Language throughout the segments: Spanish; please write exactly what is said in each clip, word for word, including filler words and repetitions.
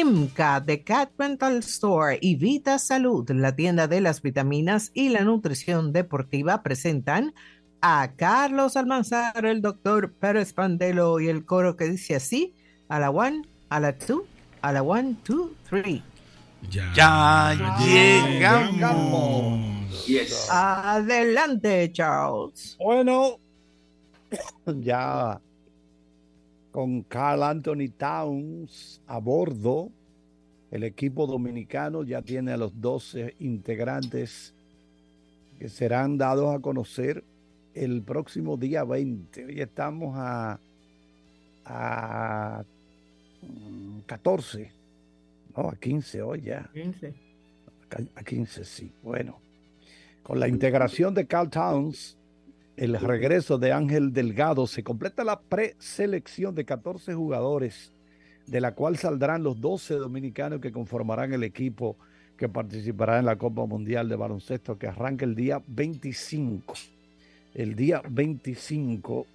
EMCA de Cat Rental Store y Vita Salud, la tienda de las vitaminas y la nutrición deportiva, presentan a Carlos Almanzar, el doctor Pérez Pandelo y el coro que dice así: a la one, a la two, a la one, two, three. Ya, ya llegamos. llegamos. Yes. Adelante, Charles. Bueno, ya con Karl Anthony Towns a bordo, el equipo dominicano ya tiene a los doce integrantes que serán dados a conocer el próximo día veinte. Hoy estamos a, a catorce, no, a quince hoy ya. quince. A quince, sí. Bueno, con la integración de Karl Towns, el regreso de Ángel Delgado, se completa la preselección de catorce jugadores, de la cual saldrán los doce dominicanos que conformarán el equipo que participará en la Copa Mundial de Baloncesto, que arranca el día veinticinco. El día veinticinco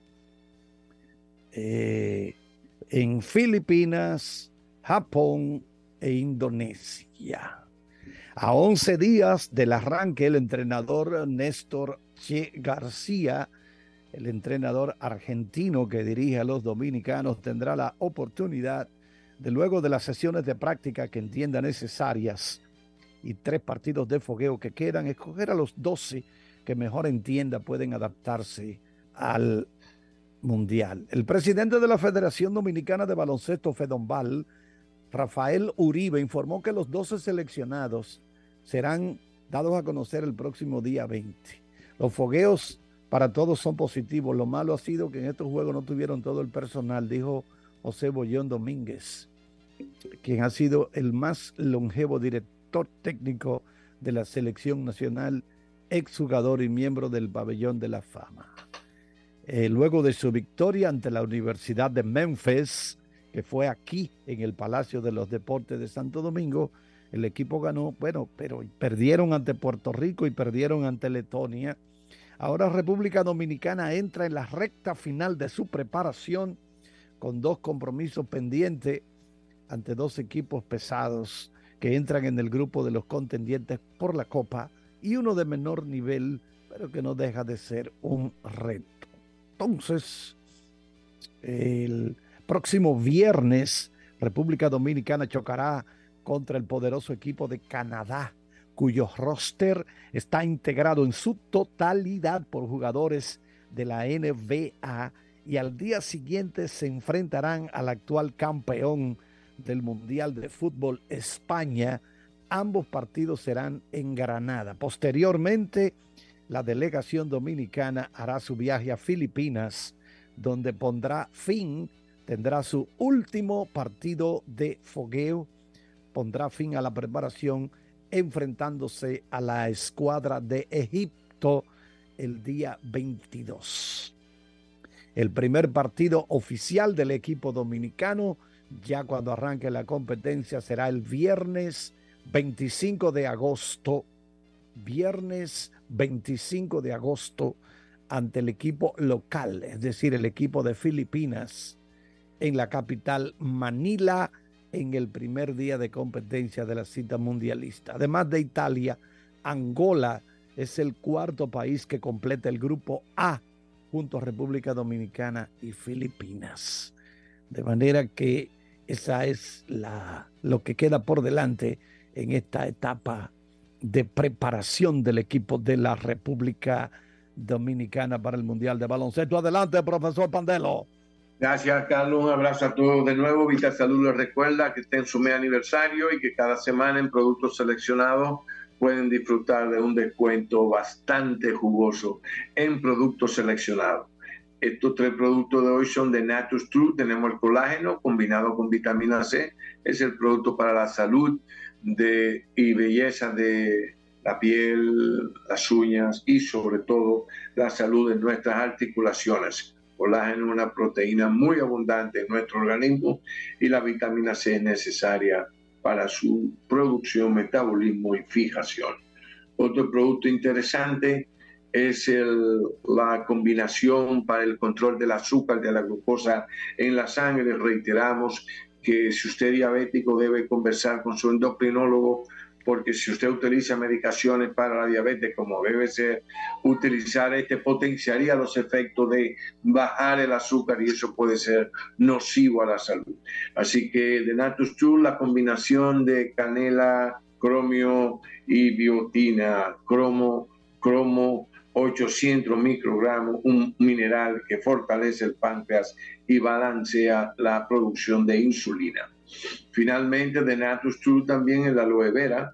eh, en Filipinas, Japón e Indonesia. A once días del arranque, el entrenador Néstor Che García, el entrenador argentino que dirige a los dominicanos, tendrá la oportunidad de, luego de las sesiones de práctica que entienda necesarias y tres partidos de fogueo que quedan, escoger a los doce que mejor entienda pueden adaptarse al Mundial. El presidente de la Federación Dominicana de Baloncesto, FEDOMBAL, Rafael Uribe, informó que los doce seleccionados serán dados a conocer el próximo día veinte. Los fogueos para todos son positivos. Lo malo ha sido que en estos juegos no tuvieron todo el personal, dijo José Bollón Domínguez, quien ha sido el más longevo director técnico de la selección nacional, exjugador y miembro del Pabellón de la Fama. Eh, luego de su victoria ante la Universidad de Memphis, que fue aquí en el Palacio de los Deportes de Santo Domingo, el equipo ganó, bueno, pero perdieron ante Puerto Rico y perdieron ante Letonia. Ahora República Dominicana entra en la recta final de su preparación con dos compromisos pendientes ante dos equipos pesados que entran en el grupo de los contendientes por la Copa y uno de menor nivel, pero que no deja de ser un reto. Entonces, el próximo viernes, República Dominicana chocará contra el poderoso equipo de Canadá, cuyo roster está integrado en su totalidad por jugadores de la N B A, y al día siguiente se enfrentarán al actual campeón del Mundial de Fútbol, España. Ambos partidos serán en Granada. Posteriormente, la delegación dominicana hará su viaje a Filipinas, donde pondrá fin Tendrá su último partido de fogueo, pondrá fin a la preparación enfrentándose a la escuadra de Egipto el día veintidós. El primer partido oficial del equipo dominicano, ya cuando arranque la competencia, será el viernes veinticinco de agosto. Viernes veinticinco de agosto ante el equipo local, es decir, el equipo de Filipinas, en la capital Manila, en el primer día de competencia de la cita mundialista. Además de Italia, Angola es el cuarto país que completa el grupo A, junto a República Dominicana y Filipinas. De manera que esa es la, lo que queda por delante en esta etapa de preparación del equipo de la República Dominicana para el Mundial de Baloncesto. Adelante, profesor Pandelo. Gracias, Carlos. Un abrazo a todos de nuevo. Vita Salud les recuerda que está en su mes aniversario y que cada semana en productos seleccionados pueden disfrutar de un descuento bastante jugoso en productos seleccionados. Estos tres productos de hoy son de Natus True. Tenemos el colágeno combinado con vitamina C. Es el producto para la salud de, y belleza de la piel, las uñas y sobre todo la salud de nuestras articulaciones. Colágeno es una proteína muy abundante en nuestro organismo y la vitamina C es necesaria para su producción, metabolismo y fijación. Otro producto interesante es el, la combinación para el control del azúcar, de la glucosa en la sangre. Reiteramos que si usted es diabético debe conversar con su endocrinólogo, porque si usted utiliza medicaciones para la diabetes, como debe ser, utilizar este potenciaría los efectos de bajar el azúcar y eso puede ser nocivo a la salud. Así que de Natus Tool, la combinación de canela, cromio y biotina, cromo, cromo ochocientos microgramos, un mineral que fortalece el páncreas y balancea la producción de insulina. Finalmente, de Natus Tool también el aloe vera,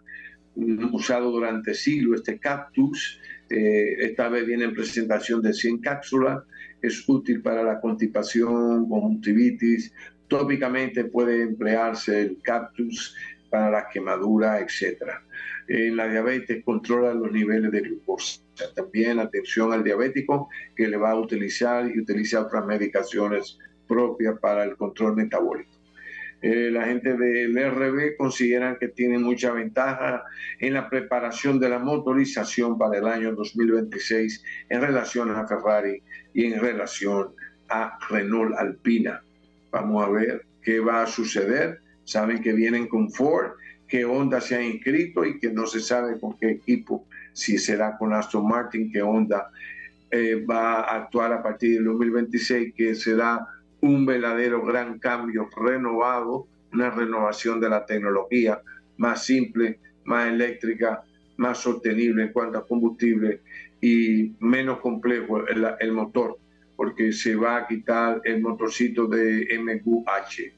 usado durante siglos, este cactus, eh, esta vez viene en presentación de cien cápsulas, es útil para la constipación, conjuntivitis, tópicamente puede emplearse el cactus para la quemadura, etcétera. En la diabetes controla los niveles de glucosa. También atención al diabético que le va a utilizar y utiliza otras medicaciones propias para el control metabólico. Eh, la gente del R B consideran que tiene mucha ventaja en la preparación de la motorización para el año dos mil veintiséis en relación a Ferrari y en relación a Renault Alpina. Vamos a ver qué va a suceder. Saben que vienen con Ford, que Honda se ha inscrito y que no se sabe con qué equipo, si será con Aston Martin, que Honda eh, va a actuar a partir del dos mil veintiséis, que será un verdadero gran cambio renovado, una renovación de la tecnología más simple, más eléctrica, más sostenible en cuanto a combustible y menos complejo el, el motor, porque se va a quitar el motorcito de M Q H.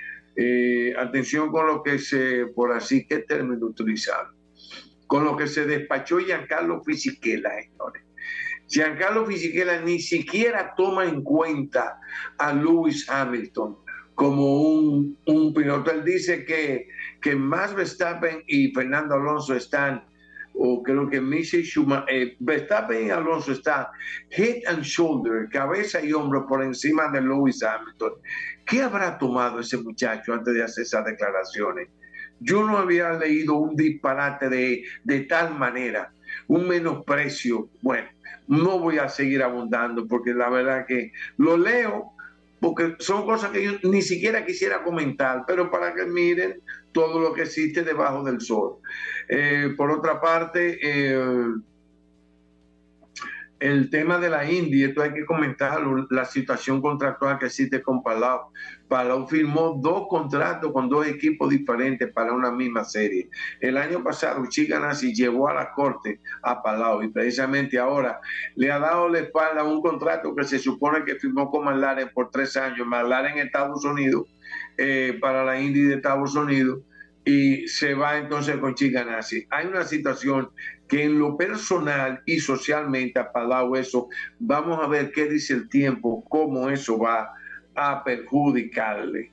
Eh, atención con lo que se, por así, ¿qué término utilizar? Con lo que se despachó Giancarlo Fisichella, señores. Giancarlo Fisichella ni siquiera toma en cuenta a Lewis Hamilton como un, un piloto. Él dice que, que Max Verstappen y Fernando Alonso están, o creo que Michael Schumacher, eh, Verstappen y Alonso están head and shoulder, cabeza y hombro por encima de Lewis Hamilton. ¿Qué habrá tomado ese muchacho antes de hacer esas declaraciones? Yo no había leído un disparate de, de tal manera, un menosprecio. Bueno, no voy a seguir abundando porque la verdad que lo leo porque son cosas que yo ni siquiera quisiera comentar, pero para que miren todo lo que existe debajo del sol. Eh, por otra parte, eh, el tema de la Indy, esto hay que comentarlo, la situación contractual que existe con Palau. Palau firmó dos contratos con dos equipos diferentes para una misma serie. El año pasado, Chip Ganassi llevó a la corte a Palau y precisamente ahora le ha dado la espalda a un contrato que se supone que firmó con McLaren por tres años. McLaren en Estados Unidos, eh, para la Indy de Estados Unidos, y se va entonces con Chip Ganassi. Hay una situación que en lo personal y socialmente ha pagado eso. Vamos a ver qué dice el tiempo, cómo eso va a perjudicarle,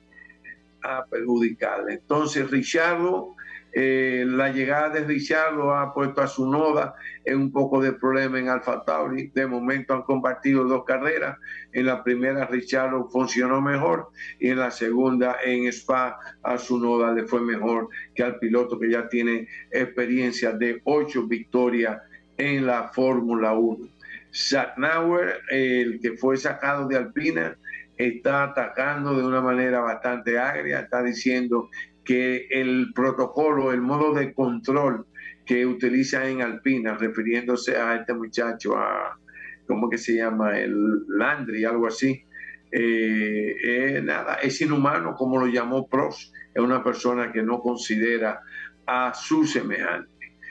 a perjudicarle. Entonces, Richardo, eh, la llegada de Richardo ha puesto a su Noda en un poco de problema en Alfa Tauri. De momento han compartido dos carreras. En la primera Richardo funcionó mejor y en la segunda en Spa a su Noda le fue mejor que al piloto que ya tiene experiencia de ocho victorias en la Fórmula uno. Zach Nauer, el que fue sacado de Alpina, está atacando de una manera bastante agria, está diciendo que el protocolo, el modo de control que utiliza en Alpina, refiriéndose a este muchacho, a, ¿cómo que se llama? El Landry, algo así, eh, eh, nada, es inhumano, como lo llamó Prost, es una persona que no considera a su semejante.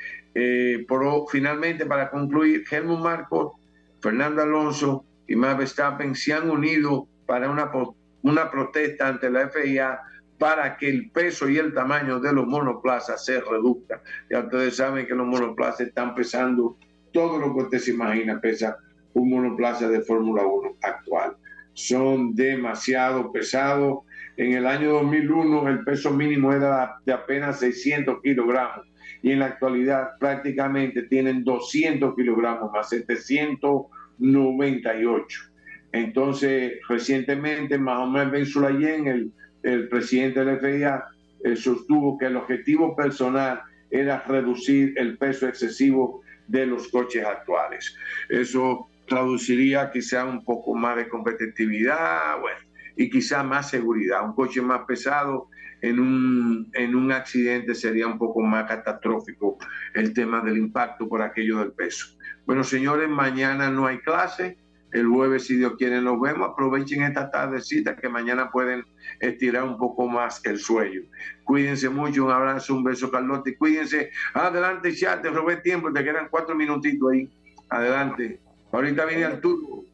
Eh, pero finalmente, para concluir, Helmut Marko, Fernando Alonso y Max Verstappen se han unido para una, una protesta ante la F I A para que el peso y el tamaño de los monoplazas se reduzcan. Ya ustedes saben que los monoplazas están pesando todo lo que usted se imagina, pesa un monoplaza de Fórmula uno actual. Son demasiado pesados. En el año dos mil uno el peso mínimo era de apenas seiscientos kilogramos y en la actualidad prácticamente tienen doscientos kilogramos más, setecientos noventa y ocho. Entonces, recientemente, Mohamed Ben Sulayem, el, el presidente de la F I A, eh, sostuvo que el objetivo personal era reducir el peso excesivo de los coches actuales. Eso traduciría quizá un poco más de competitividad. Bueno, y quizá más seguridad. Un coche más pesado en un, en un accidente sería un poco más catastrófico el tema del impacto por aquello del peso. Bueno, señores, mañana no hay clase. El jueves, si Dios quiere, nos vemos. Aprovechen esta tardecita que mañana pueden estirar un poco más el sueño. Cuídense mucho. Un abrazo, un beso, Carlota. Y cuídense. Adelante, chat. Te robé tiempo. Te quedan cuatro minutitos ahí. Adelante. Ahorita viene el turno.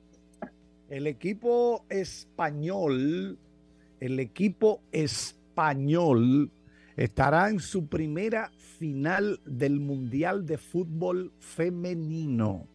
El equipo español, el equipo español estará en su primera final del Mundial de Fútbol Femenino.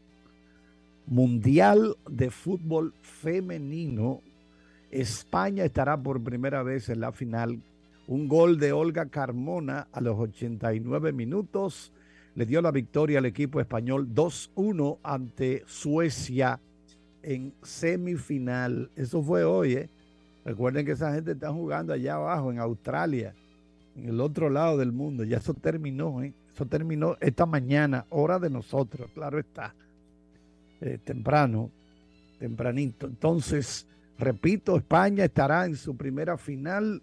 Mundial de Fútbol Femenino. España estará por primera vez en la final. Un gol de Olga Carmona a los ochenta y nueve minutos le dio la victoria al equipo español dos uno ante Suecia en semifinal. Eso fue hoy, ¿eh? Recuerden que esa gente está jugando allá abajo en Australia, en el otro lado del mundo. Ya eso terminó, ¿eh? Eso terminó esta mañana, hora de nosotros, claro está. Eh, temprano, tempranito. Entonces, repito, España estará en su primera final,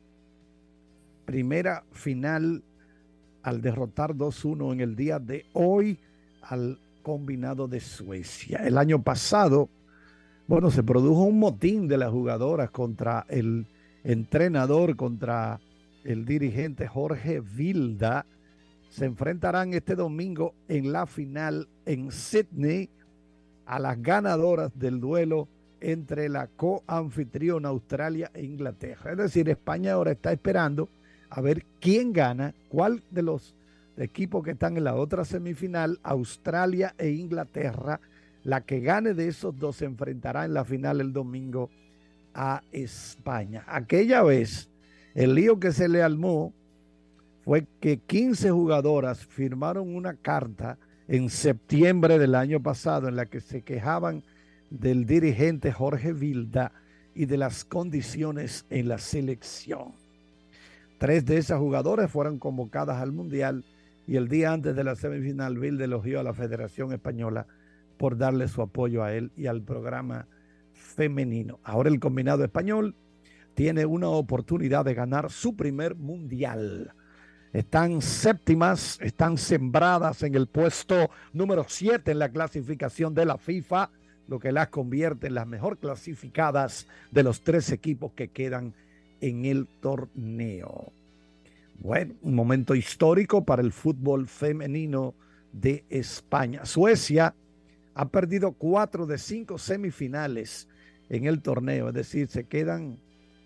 primera final al derrotar dos uno en el día de hoy al combinado de Suecia. El año pasado, bueno, se produjo un motín de las jugadoras contra el entrenador, contra el dirigente Jorge Vilda. Se enfrentarán este domingo en la final en Sydney a las ganadoras del duelo entre la coanfitriona Australia e Inglaterra. Es decir, España ahora está esperando a ver quién gana, cuál de los equipos que están en la otra semifinal, Australia e Inglaterra. La que gane de esos dos se enfrentará en la final el domingo a España. Aquella vez, el lío que se le armó fue que quince jugadoras firmaron una carta en septiembre del año pasado en la que se quejaban del dirigente Jorge Vilda y de las condiciones en la selección. Tres de esas jugadoras fueron convocadas al Mundial y el día antes de la semifinal Vilda elogió a la Federación Española por darle su apoyo a él y al programa femenino. Ahora el combinado español tiene una oportunidad de ganar su primer Mundial. Están séptimas, están sembradas en el puesto número siete en la clasificación de la FIFA, lo que las convierte en las mejor clasificadas de los tres equipos que quedan en el torneo. Bueno, un momento histórico para el fútbol femenino de España. Suecia ha perdido cuatro de cinco semifinales en el torneo, es decir, se quedan,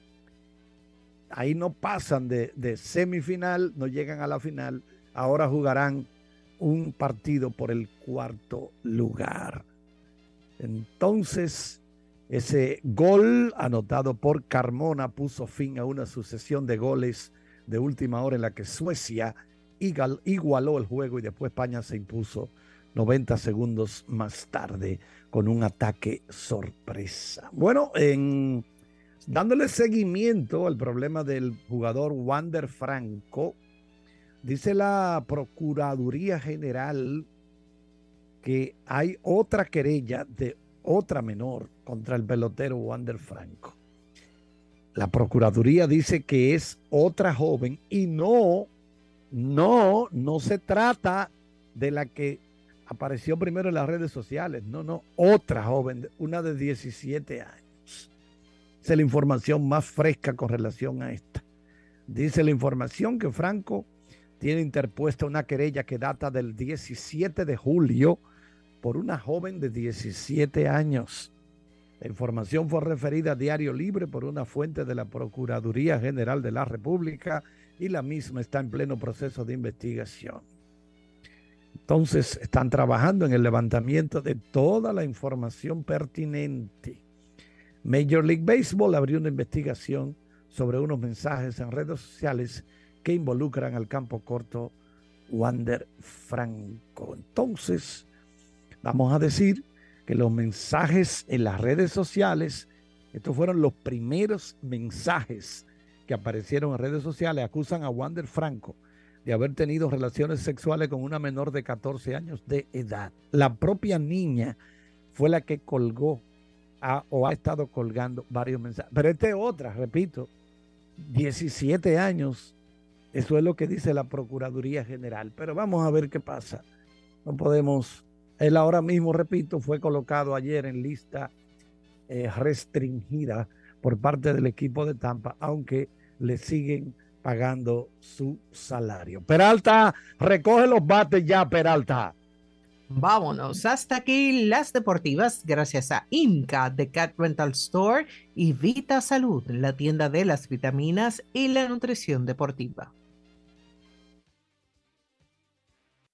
ahí no pasan de, de semifinal, no llegan a la final, ahora jugarán un partido por el cuarto lugar. Entonces, ese gol anotado por Carmona puso fin a una sucesión de goles de última hora en la que Suecia igualó el juego y después España se impuso noventa segundos más tarde con un ataque sorpresa. Bueno, en, dándole seguimiento al problema del jugador Wander Franco, dice la Procuraduría General que hay otra querella de otra menor contra el pelotero Wander Franco. La Procuraduría dice que es otra joven y no, no, no se trata de la que apareció primero en las redes sociales. No, no, otra joven, una de diecisiete años. Esa es la información más fresca con relación a esta. Dice la información que Franco tiene interpuesta una querella que data del diecisiete de julio por una joven de diecisiete años. La información fue referida a Diario Libre por una fuente de la Procuraduría General de la República y la misma está en pleno proceso de investigación. Entonces, están trabajando en el levantamiento de toda la información pertinente. Major League Baseball abrió una investigación sobre unos mensajes en redes sociales que involucran al campo corto Wander Franco. Entonces, vamos a decir que los mensajes en las redes sociales, estos fueron los primeros mensajes que aparecieron en redes sociales, acusan a Wander Franco de haber tenido relaciones sexuales con una menor de catorce años de edad. La propia niña fue la que colgó ha, o ha estado colgando varios mensajes. Pero esta es otra, repito, diecisiete años, eso es lo que dice la Procuraduría General. Pero vamos a ver qué pasa. No podemos, él ahora mismo, repito, fue colocado ayer en lista eh, restringida por parte del equipo de Tampa, aunque le siguen pagando su salario. Peralta, recoge los bates ya, Peralta. Vámonos, hasta aquí las deportivas gracias a Inca de Cat Rental Store y Vita Salud, la tienda de las vitaminas y la nutrición deportiva.